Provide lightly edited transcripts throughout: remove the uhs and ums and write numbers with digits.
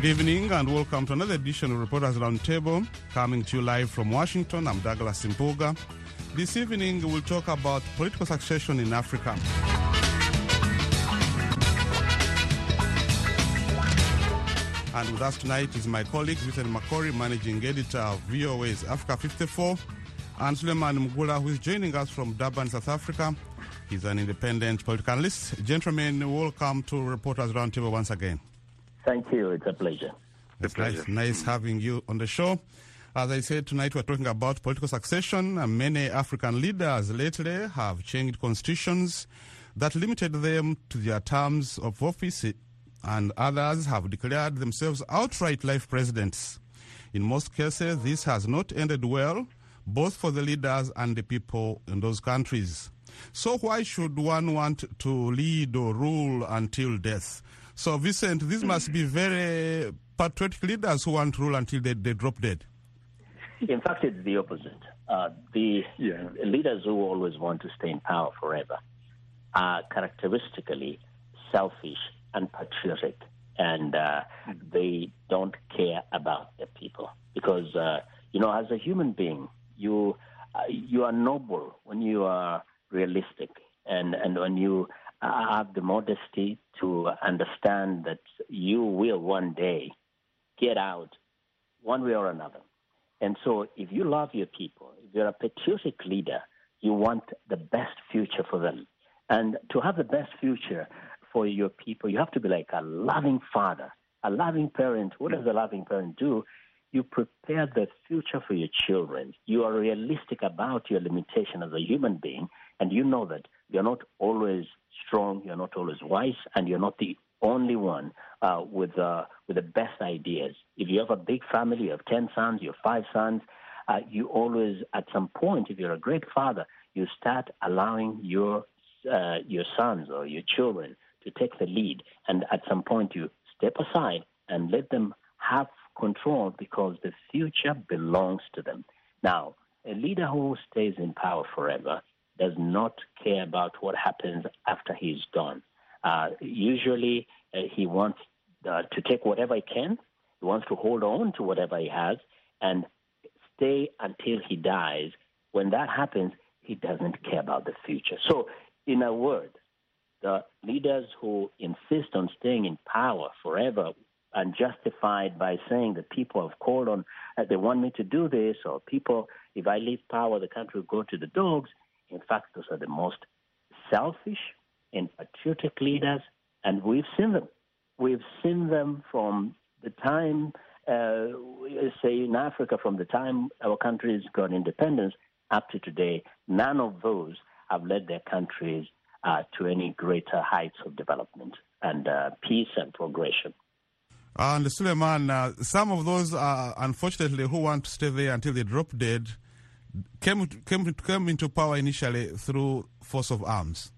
evening and welcome to another edition of Reporters Roundtable, coming to you live from Washington. I'm Douglas Impuga. This evening we'll talk about political succession in Africa. And with us tonight is my colleague, Vincent Makori, managing editor of VOA's Africa 54, and Suleiman Mugula, who is joining us from Durban, South Africa. He's an independent political analyst. Gentlemen, welcome to Reporters Roundtable once again. Thank you. It's a pleasure. It's nice having you on the show. As I said, tonight we're talking about political succession. Many African leaders lately have changed constitutions that limited them to their terms of office, and others have declared themselves outright life presidents. In most cases, this has not ended well, both for the leaders and the people in those countries. So why should one want to lead or rule until death? So, Vincent, this must be very patriotic leaders who want to rule until they drop dead. In fact, it's the opposite. The leaders who always want to stay in power forever are characteristically selfish and patriotic, and they don't care about the people. Because, as a human being, you are noble when you are realistic and when you have the modesty to understand that you will one day get out one way or another. And so if you love your people, if you're a patriotic leader, you want the best future for them. And to have the best future for your people, you have to be like a loving father, a loving parent. What does a loving parent do? You prepare the future for your children. You are realistic about your limitation as a human being, and you know that you're not always strong, you're not always wise, and you're not the only one with the best ideas. If you have a big family, you have 10 sons, you have 5 sons, you always, at some point, if you're a great father, you start allowing your sons or your children to take the lead, and at some point you step aside and let them have control because the future belongs to them. Now, a leader who stays in power forever does not care about what happens after he's gone. Usually, he wants to take whatever he can. He wants to hold on to whatever he has and stay until he dies. When that happens, he doesn't care about the future. So, in a word, the leaders who insist on staying in power forever and justified by saying that people have called on, they want me to do this, or people, if I leave power, the country will go to the dogs. In fact, those are the most selfish and patriotic leaders, and we've seen them. We've seen them from the time, say in Africa, from the time our countries got independence up to today. None of those have led their countries to any greater heights of development and peace and progression. And Suleiman, some of those, unfortunately, who want to stay there until they drop dead, came into power initially through force of arms.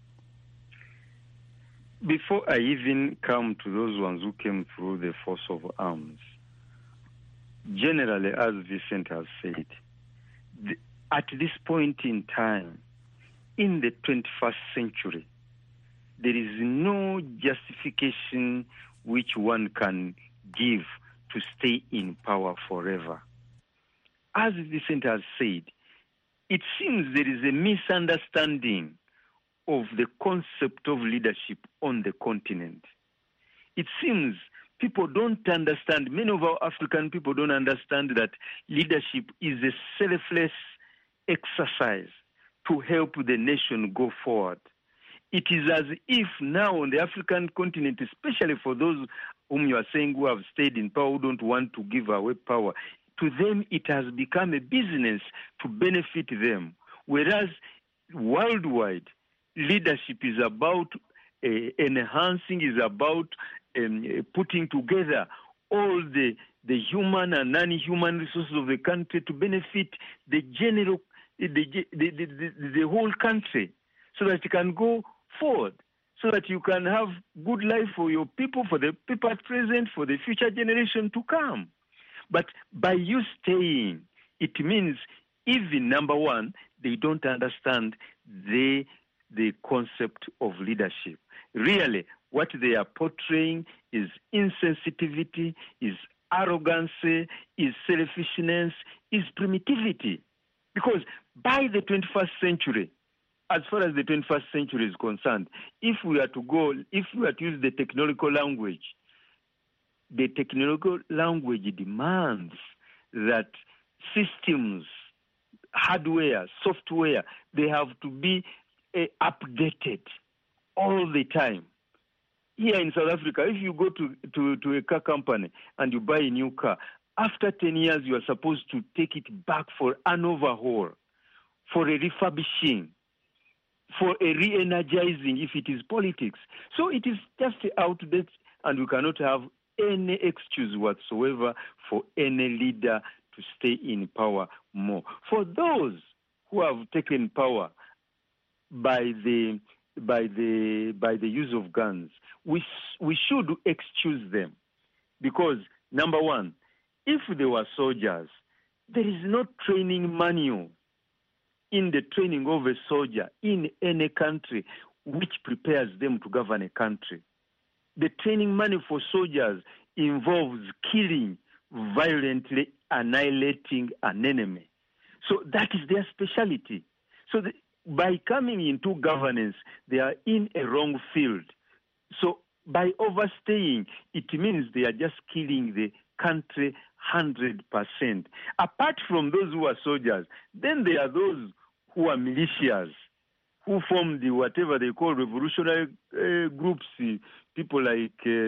Before I even come to those ones who came through the force of arms, generally, as Vincent has said, at this point in time, in the 21st century, there is no justification which one can give to stay in power forever. As Vincent has said, it seems there is a misunderstanding of the concept of leadership on the continent. It seems people don't understand, many of our African people don't understand that leadership is a selfless exercise to help the nation go forward. It is as if now on the African continent, especially for those whom you are saying who have stayed in power, who don't want to give away power, to them it has become a business to benefit them. Whereas worldwide, leadership is about enhancing, is about putting together all the human and non-human resources of the country to benefit the general, the whole country, so that it can go forward, so that you can have good life for your people, for the people at present, for the future generation to come. But by you staying, it means even, number one, they don't understand the concept of leadership. Really, what they are portraying is insensitivity, is arrogancy, is selfishness, is primitivity. Because by the 21st century, as far as the 21st century is concerned, if we are to use the technological language demands that systems, hardware, software, they have to be updated all the time. Here in South Africa, if you go to a car company and you buy a new car, after 10 years you are supposed to take it back for an overhaul, for a refurbishing, for a re-energizing if it is politics. So it is just outdated, and we cannot have any excuse whatsoever for any leader to stay in power more. For those who have taken power by the use of guns, we should excuse them, because number one, if they were soldiers, there is no training manual in the training of a soldier in any country which prepares them to govern a country. The training manual for soldiers involves killing, violently annihilating an enemy. So that is their specialty. So by coming into governance, they are in a wrong field. So by overstaying, it means they are just killing the country 100%. Apart from those who are soldiers, then there are those who are militias, who form the whatever they call revolutionary groups, people like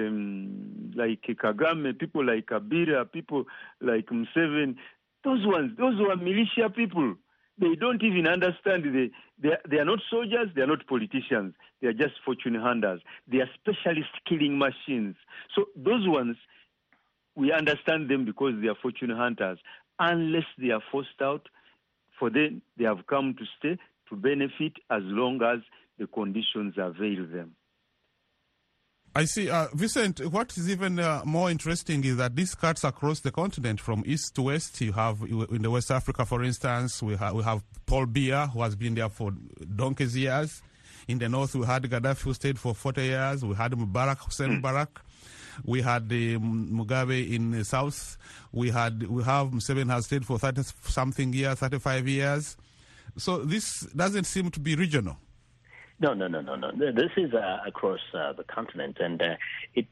Kagame, people like Kabila, people like Museveni. Those who are militia people, they don't even understand. They are not soldiers, they are not politicians. They are just fortune hunters. They are specialist killing machines. So those ones, we understand them because they are fortune hunters. Unless they are forced out, for them, they have come to stay, to benefit as long as the conditions avail them. I see. Vincent, what is even more interesting is that this cuts across the continent from east to west. You have, in the West Africa, for instance, we have Paul Biya, who has been there for donkey's years. In the north, we had Gaddafi, who stayed for 40 years. We had Mubarak, Hussein Mubarak. We had Mugabe in the south. We have Museveni has stayed for 30-something years, 35 years. So this doesn't seem to be regional. No. This is across the continent, and it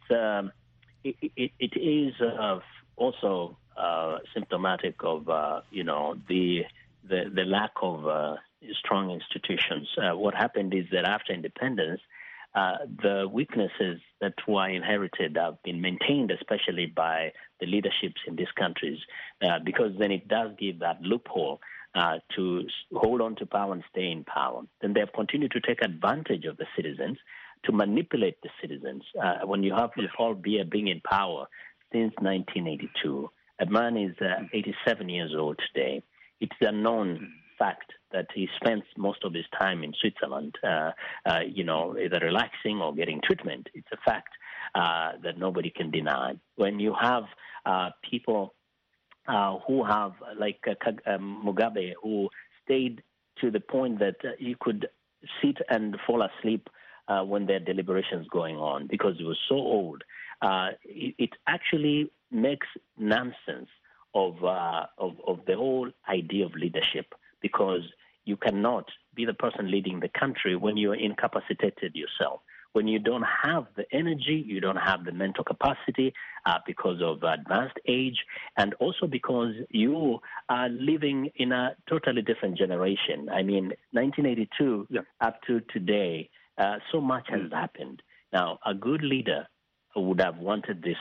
is also symptomatic of the lack of strong institutions. What happened is that after independence, the weaknesses that were inherited have been maintained, especially by the leaderships in these countries, because then it does give that loophole to hold on to power and stay in power. Then they have continued to take advantage of the citizens, to manipulate the citizens. When you have Paul Biya being in power since 1982, a man is 87 years old today. It's a known fact that he spends most of his time in Switzerland, either relaxing or getting treatment. It's a fact that nobody can deny. When you have people who have, like Mugabe, who stayed to the point that he could sit and fall asleep when there are deliberations going on because he was so old, it actually makes nonsense of the whole idea of leadership, because you cannot be the person leading the country when you're incapacitated yourself. When you don't have the energy, you don't have the mental capacity because of advanced age, and also because you are living in a totally different generation. I mean, 1982 up to today, so much has happened. Now, a good leader would have wanted this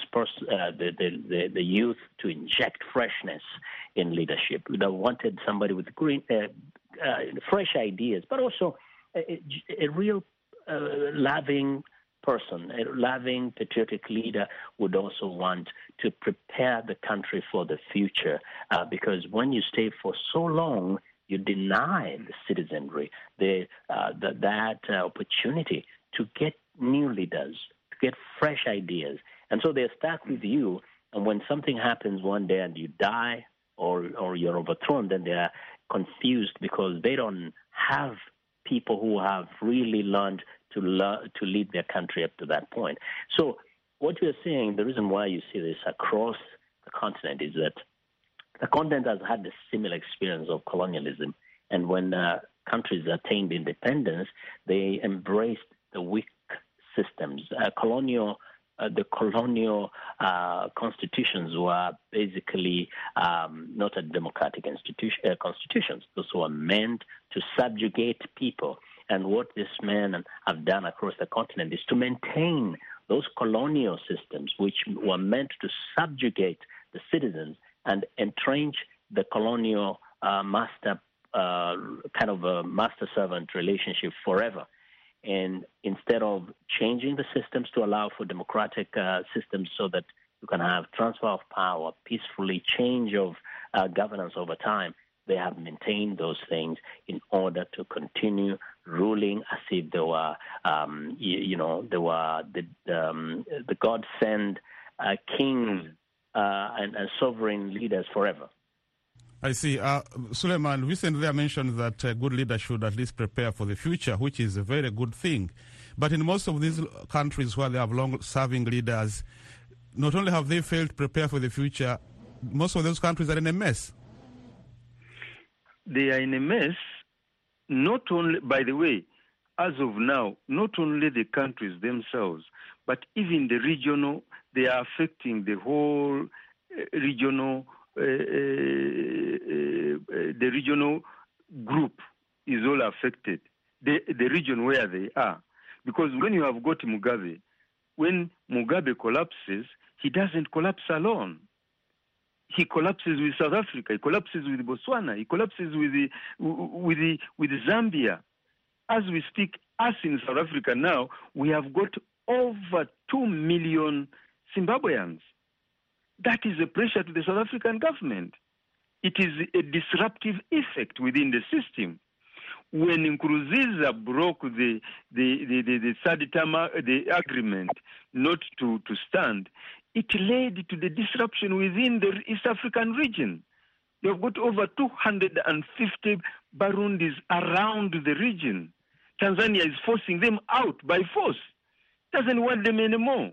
the youth to inject freshness in leadership. Would have wanted somebody with fresh ideas, but also a real loving person, a loving, patriotic leader would also want to prepare the country for the future, because when you stay for so long, you deny the citizenry that opportunity to get new leaders, to get fresh ideas. And so they're stuck with you, and when something happens one day and you die or you're overthrown, then they're confused because they don't have people who have really learned to lead their country up to that point. So what you're saying, the reason why you see this across the continent is that the continent has had a similar experience of colonialism. And when countries attained independence, they embraced the weak systems. The colonial constitutions were basically not a democratic constitutions. Those were meant to subjugate people. And what these men have done across the continent is to maintain those colonial systems, which were meant to subjugate the citizens and entrench the colonial master kind of a master-servant relationship forever. And instead of changing the systems to allow for democratic systems so that you can have transfer of power, peacefully change of governance over time, they have maintained those things in order to continue ruling as if they were, they were the God-sent kings and sovereign leaders forever. I see. Suleiman, recently I mentioned that good leaders should at least prepare for the future, which is a very good thing. But in most of these countries where they have long-serving leaders, not only have they failed to prepare for the future, most of those countries are in a mess. They are in a mess, not only, by the way, as of now, not only the countries themselves, but even the regional, they are affecting the whole regional. The regional group is all affected, the region where they are. Because when you have got Mugabe, when Mugabe collapses, he doesn't collapse alone. He collapses with South Africa, he collapses with Botswana, he collapses with Zambia. As we speak, us in South Africa now, we have got over 2 million Zimbabweans. That is a pressure to the South African government. It is a disruptive effect within the system. When Nkurunziza broke the third term, the agreement not to stand, it led to the disruption within the East African region. You've got over 250 Burundis around the region. Tanzania is forcing them out by force. Doesn't want them anymore.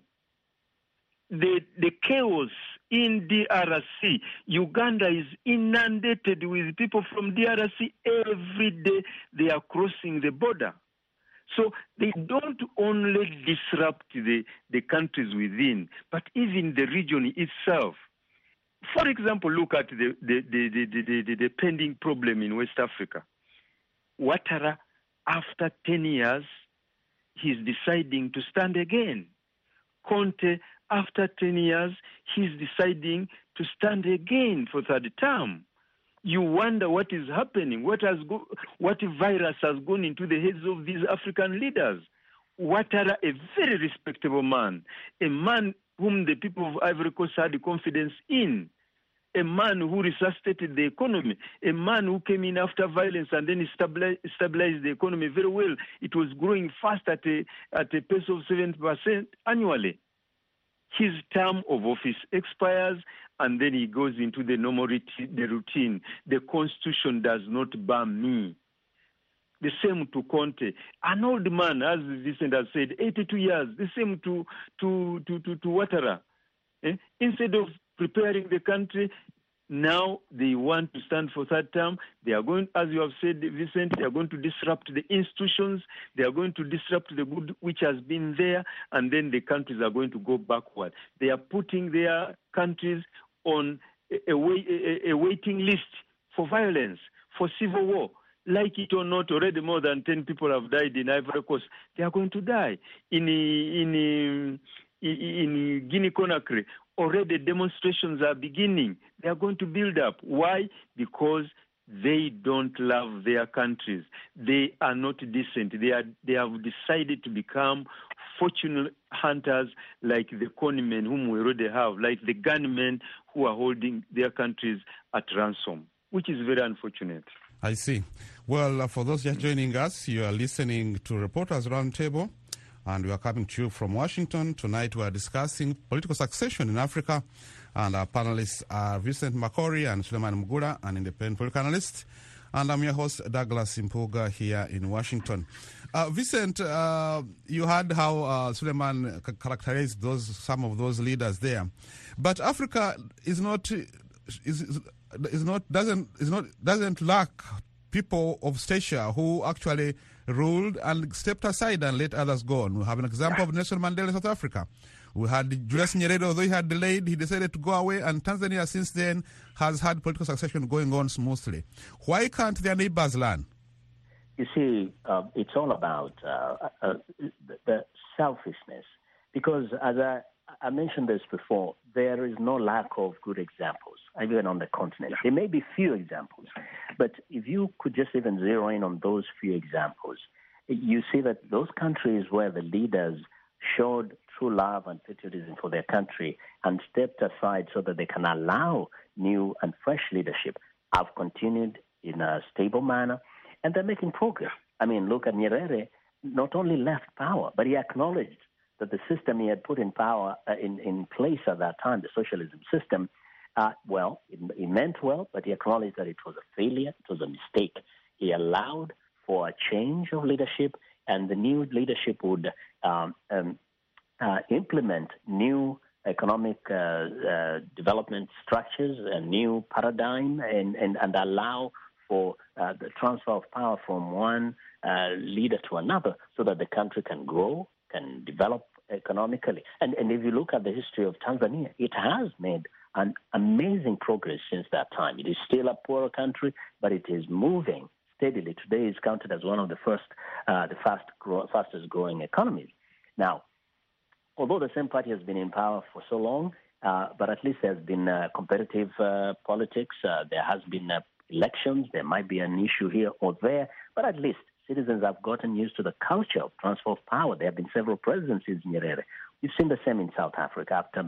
The chaos in DRC, Uganda is inundated with people from DRC every day. They are crossing the border. So they don't only disrupt the countries within, but even the region itself. For example, look at the pending problem in West Africa. Ouattara, after 10 years, he's deciding to stand again. Conte, after 10 years, he's deciding to stand again for third term. You wonder what is happening, what virus has gone into the heads of these African leaders. Ouattara, a very respectable man, a man whom the people of Ivory Coast had confidence in, a man who resuscitated the economy, a man who came in after violence and then stabilized the economy very well. It was growing fast at a pace of 7% annually. His term of office expires, and then he goes into the normal routine. The constitution does not ban me. The same to Conte, an old man, as Vincent has said, 82 years. The same to Ouattara. Instead of preparing the country, now they want to stand for third term. They are going, as you have said, Vincent, they are going to disrupt the institutions. They are going to disrupt the good which has been there, and then the countries are going to go backward. They are putting their countries on a waiting list for violence, for civil war. Like it or not, already more than 10 people have died in Ivory Coast. They are going to die. In Guinea-Conakry, already demonstrations are beginning. They are going to build up. Why? Because they don't love their countries. They are not decent. They have decided to become fortune hunters like the conmen whom we already have, like the gunmen who are holding their countries at ransom, which is very unfortunate. I see. Well, for those just joining us, you are listening to Reporters Roundtable, and we are coming to you from Washington. Tonight we are discussing political succession in Africa, and our panelists are Vincent Makori and Suleiman Mugula, an independent political analyst, And I'm your host, Douglas Impuga, here in Washington. Vincent, you heard how Suleiman characterized some of those leaders there, but Africa doesn't lack people of stature who actually ruled and stepped aside and let others go on. We have an example of Nelson Mandela in South Africa. We had Julius Nyerere, although he had delayed, he decided to go away, and Tanzania since then has had political succession going on smoothly. Why can't their neighbors learn? You see, it's all about the selfishness, because as I mentioned this before, there is no lack of good examples, even on the continent. There may be few examples, but if you could just even zero in on those few examples, you see that those countries where the leaders showed true love and patriotism for their country and stepped aside so that they can allow new and fresh leadership have continued in a stable manner, and they're making progress. I mean, look at Nyerere, not only left power, but he acknowledged that the system he had put in power in place at that time, the socialism system, it meant well, but he acknowledged that it was a failure, it was a mistake. He allowed for a change of leadership, and the new leadership would implement new economic development structures, a new paradigm, and allow for the transfer of power from one leader to another so that the country can grow, can develop economically. And if you look at the history of Tanzania, it has made an amazing progress since that time. It is still a poorer country, but it is moving steadily. Today is counted as one of the fastest growing economies. Now, although the same party has been in power for so long, but at least there's been competitive politics. There has been elections. There might be an issue here or there, but at least citizens have gotten used to the culture of transfer of power. There have been several presidencies in Nyerere. We've seen the same in South Africa after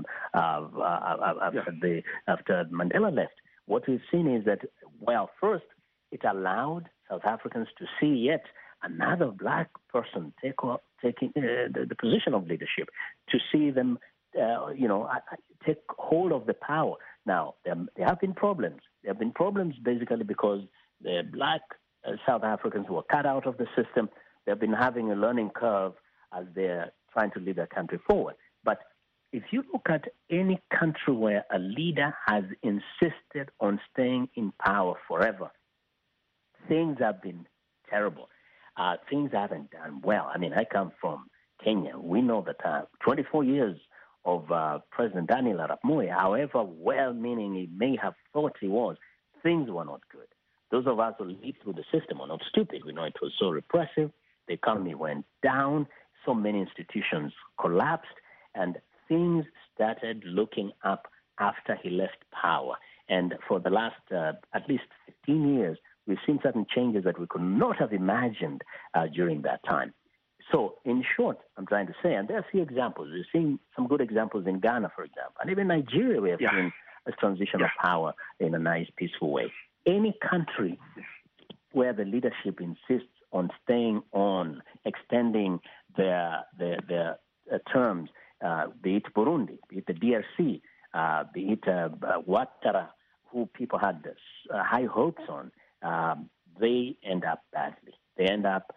Mandela left. What we've seen is that, first, it allowed South Africans to see yet another black person taking the position of leadership, to see them, take hold of the power. Now, there have been problems. There have been problems basically because the black South Africans who were cut out of the system, they've been having a learning curve as they're trying to lead their country forward. But if you look at any country where a leader has insisted on staying in power forever, things have been terrible. Things haven't done well. I mean, I come from Kenya. We know that 24 years of President Daniel Arap Moi, however well-meaning he may have thought he was, things were not good. Those of us who lived through the system are not stupid. We know it was so repressive. The economy went down. So many institutions collapsed. And things started looking up after he left power. And for the last at least 15 years, we've seen certain changes that we could not have imagined during that time. So, in short, I'm trying to say, and there are a few examples. We've seen some good examples in Ghana, for example. And even Nigeria, we have seen a transition of power in a nice, peaceful way. Any country where the leadership insists on staying on, extending their terms, be it Burundi, be it the DRC, be it Ouattara, who people had high hopes on, they end up badly. They end up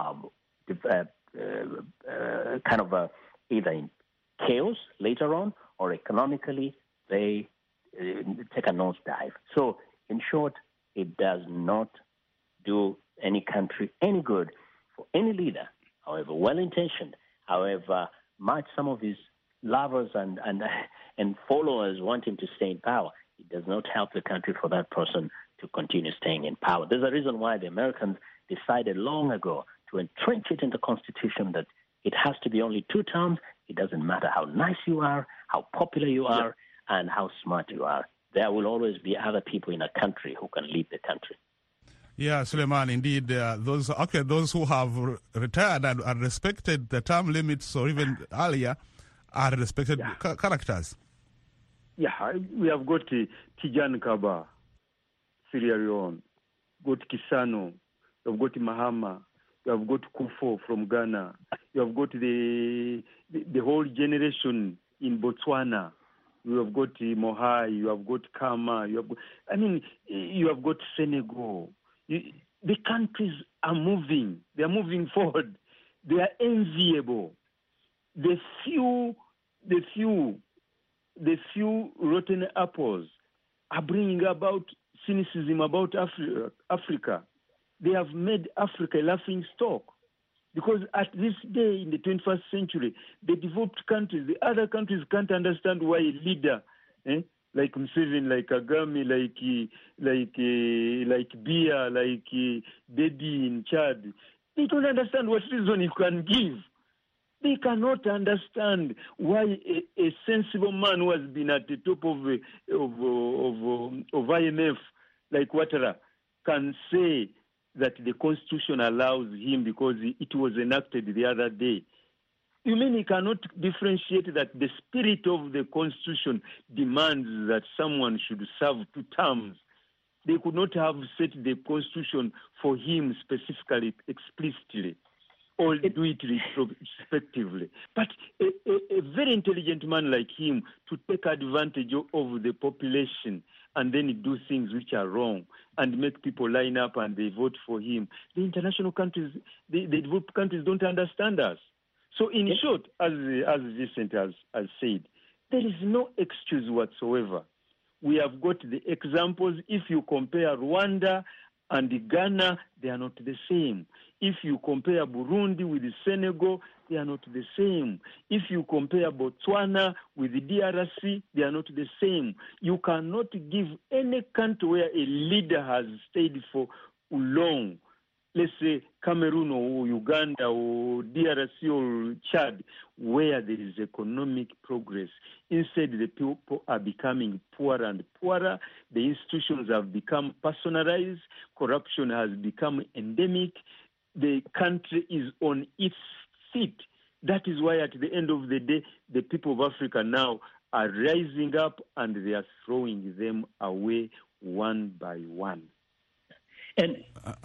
either in chaos later on, or economically they take a nosedive. So, in short, it does not do any country any good for any leader, however well-intentioned, however much some of his lovers and followers want him to stay in power. It does not help the country for that person to continue staying in power. There's a reason why the Americans decided long ago to entrench it in the Constitution that it has to be only 2 terms. It doesn't matter how nice you are, how popular you are, and how smart you are. There will always be other people in a country who can lead the country. Yeah, Suleiman, indeed, those who have retired and respected the term limits or even earlier are respected characters. Yeah, we have got Tijan Kaba, Sierra Leone, got Kisano, you have got Mahama, you have got Kufo from Ghana, you have got the whole generation in Botswana. You have got Mohai, you have got Kama, you have got Senegal, The countries are moving. They are moving forward. They are enviable. The few rotten apples are bringing about cynicism about Africa. They have made Africa a laughing stock. Because at this day in the 21st century, the developed countries, the other countries can't understand why a leader, like Museveni, like Kagame, like Biya, like Dedi in Chad, they don't understand what reason he can give. They cannot understand why a sensible man who has been at the top of IMF, like Ouattara, can say that the Constitution allows him because it was enacted the other day. You mean he cannot differentiate that the spirit of the Constitution demands that someone should serve 2 terms? They could not have set the Constitution for him specifically, explicitly, or do it respectively. But a very intelligent man like him to take advantage of the population and then do things which are wrong and make people line up and they vote for him. The international countries, the developed countries don't understand us. So in short, as Vincent has said, there is no excuse whatsoever. We have got the examples. If you compare Rwanda and Ghana, they are not the same. If you compare Burundi with Senegal, they are not the same. If you compare Botswana with the DRC, they are not the same. You cannot give any country where a leader has stayed for long, let's say Cameroon or Uganda or DRC or Chad, where there is economic progress. Instead, the people are becoming poorer and poorer. The institutions have become personalized. Corruption has become endemic. The country is on its feet. That is why at the end of the day, the people of Africa now are rising up and they are throwing them away one by one. And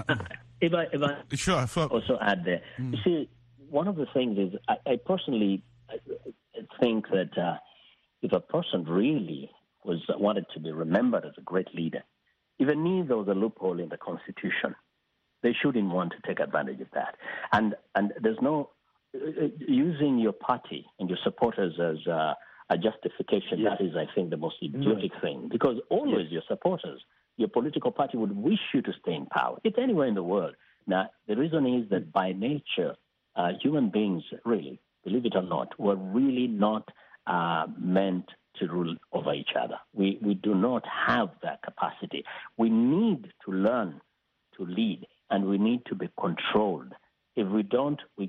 if I sure. also add there, you see, one of the things is I personally think that if a person really wanted to be remembered as a great leader, even if there was a loophole in the Constitution, they shouldn't want to take advantage of that. And there's no using your party and your supporters as a justification. Yes. That is, I think, the most idiotic thing, because always your supporters, your political party would wish you to stay in power. It's anywhere in the world. Now, the reason is that by nature, human beings, really, believe it or not, were really not meant to rule over each other. We do not have that capacity. We need to learn to lead, and we need to be controlled. If we don't, we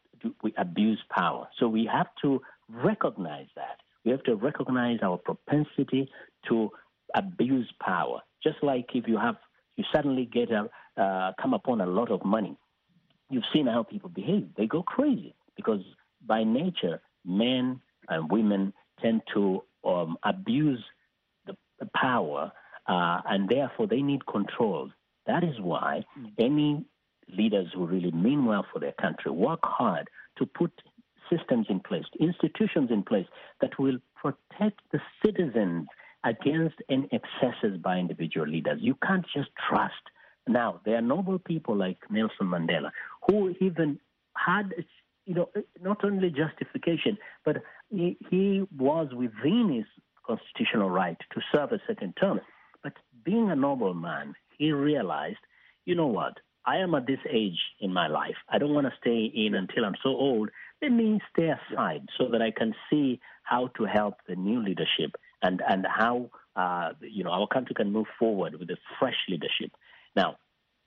abuse power. So we have to recognize that. We have to recognize our propensity to abuse power. Just like if you suddenly come upon a lot of money, you've seen how people behave. They go crazy because by nature, men and women tend to abuse the power, and therefore they need control. That is why any leaders who really mean well for their country work hard to put systems in place, institutions in place that will protect the citizens against any excesses by individual leaders. You can't just trust. Now, there are noble people like Nelson Mandela who even had, not only justification, but he was within his constitutional right to serve a certain term. But being a noble man, he realized, you know what, I am at this age in my life. I don't want to stay in until I'm so old. Let me stay aside so that I can see how to help the new leadership and how our country can move forward with a fresh leadership. Now,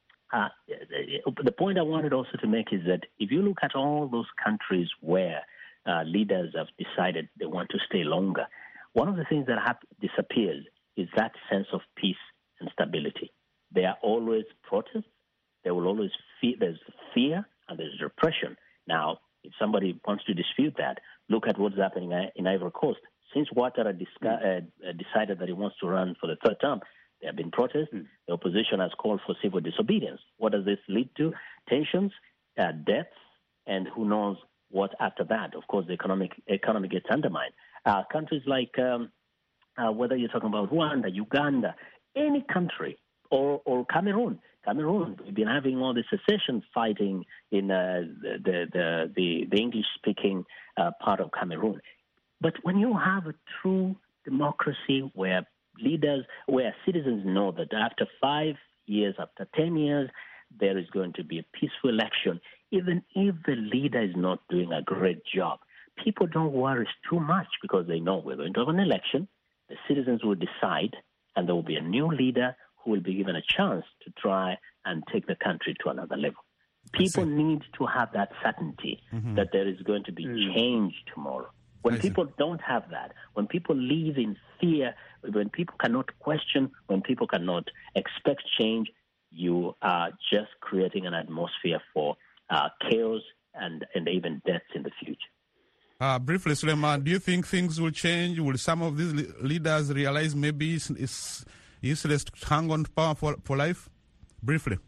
the point I wanted also to make is that if you look at all those countries where leaders have decided they want to stay longer, one of the things that disappears is that sense of peace and stability. There are always protests. There will always there's fear and there's repression. Now, if somebody wants to dispute that, look at what's happening in Ivory Coast. Since Ouattara decided that he wants to run for the third term, there have been protests. The opposition has called for civil disobedience. What does this lead to? Tensions, deaths, and who knows what after that. Of course, the economy gets undermined. Countries like, whether you're talking about Rwanda, Uganda, any country, or Cameroon. Cameroon. We've been having all the secession fighting in the English-speaking part of Cameroon. But when you have a true democracy where citizens know that after 5 years, after 10 years, there is going to be a peaceful election, even if the leader is not doing a great job, people don't worry too much because they know we're going to have an election, the citizens will decide, and there will be a new leader who will be given a chance to try and take the country to another level. People need to have that certainty that there is going to be change tomorrow. When people don't have that, when people live in fear, when people cannot question, when people cannot expect change, you are just creating an atmosphere for chaos and even deaths in the future. Briefly, Suleiman, do you think things will change? Will some of these leaders realize maybe it's useless to hang on to power for life? Briefly.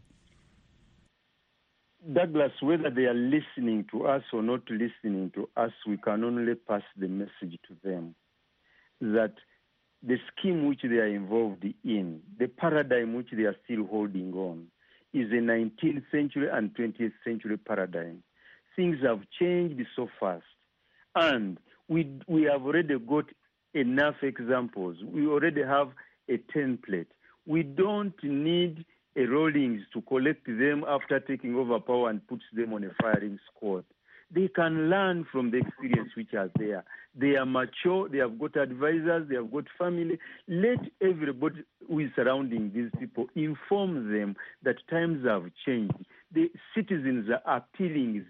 Douglas, whether they are listening to us or not listening to us, we can only pass the message to them that the scheme which they are involved in, the paradigm which they are still holding on, is a 19th century and 20th century paradigm. Things have changed so fast. And we have already got enough examples. We already have a template. We don't need a Rawlings to collect them after taking over power and puts them on a firing squad. They can learn from the experience which are there. They are mature, they have got advisors, they have got family. Let everybody who is surrounding these people inform them that times have changed. The citizens are appealing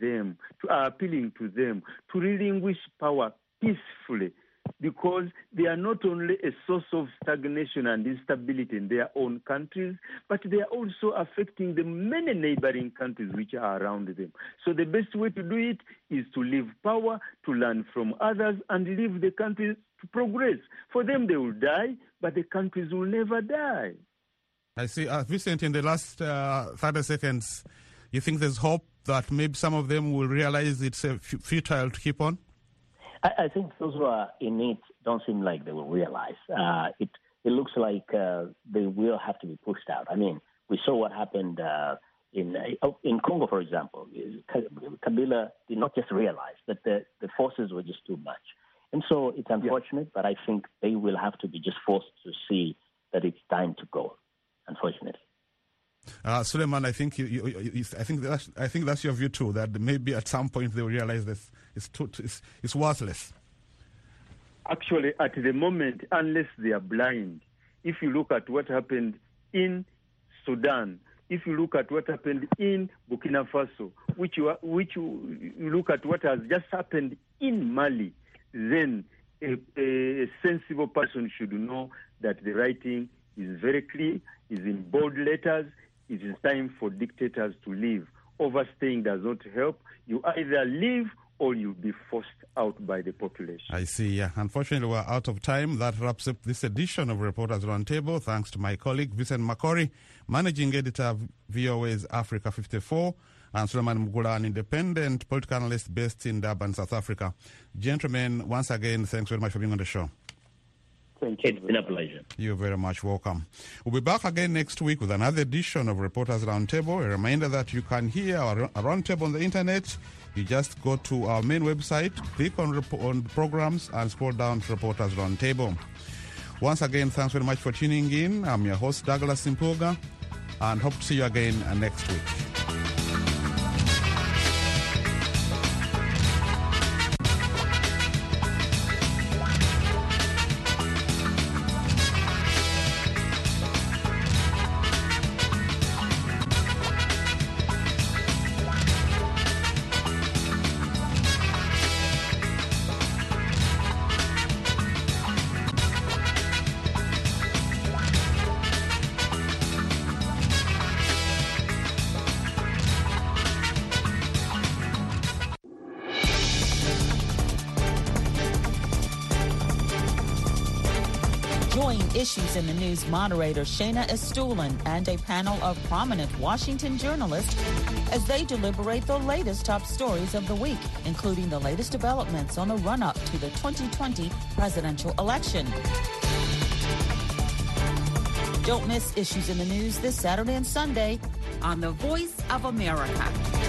to them to relinquish power peacefully, because they are not only a source of stagnation and instability in their own countries, but they are also affecting the many neighboring countries which are around them. So the best way to do it is to leave power, to learn from others, and leave the countries to progress. For them, they will die, but the countries will never die. I see. Vincent, in the last 30 seconds, you think there's hope that maybe some of them will realize it's futile to keep on? I think those who are in it don't seem like they will realize. It looks like they will have to be pushed out. I mean, we saw what happened in Congo, for example. Kabila did not just realize that the forces were just too much. And so it's unfortunate, but I think they will have to be just forced to see that it's time to go, unfortunately. Suleiman, I think I think that's your view too. That maybe at some point they will realize this it's worthless. Actually, at the moment, unless they are blind, if you look at what happened in Sudan, if you look at what happened in Burkina Faso, which you look at what has just happened in Mali, then a sensible person should know that the writing is very clear, is in bold letters. It is time for dictators to leave. Overstaying does not help. You either leave or you'll be forced out by the population. I see, yeah. Unfortunately, we're out of time. That wraps up this edition of Reporters Roundtable. Thanks to my colleague, Vincent Makori, Managing Editor of VOA's Africa 54, and Suleiman Mugula, an independent political analyst based in Durban, South Africa. Gentlemen, once again, thanks very much for being on the show. Thank you. It's been a pleasure. You're very much welcome. We'll be back again next week with another edition of Reporters Roundtable. A reminder that you can hear our roundtable on the internet. You just go to our main website, click on programs, and scroll down to Reporters Roundtable. Once again, thanks very much for tuning in. I'm your host, Douglas Simpuga, and hope to see you again next week. Issues in the News moderator Shayna Estulin and a panel of prominent Washington journalists as they deliberate the latest top stories of the week, including the latest developments on the run-up to the 2020 presidential election. Don't miss Issues in the News this Saturday and Sunday on the Voice of America.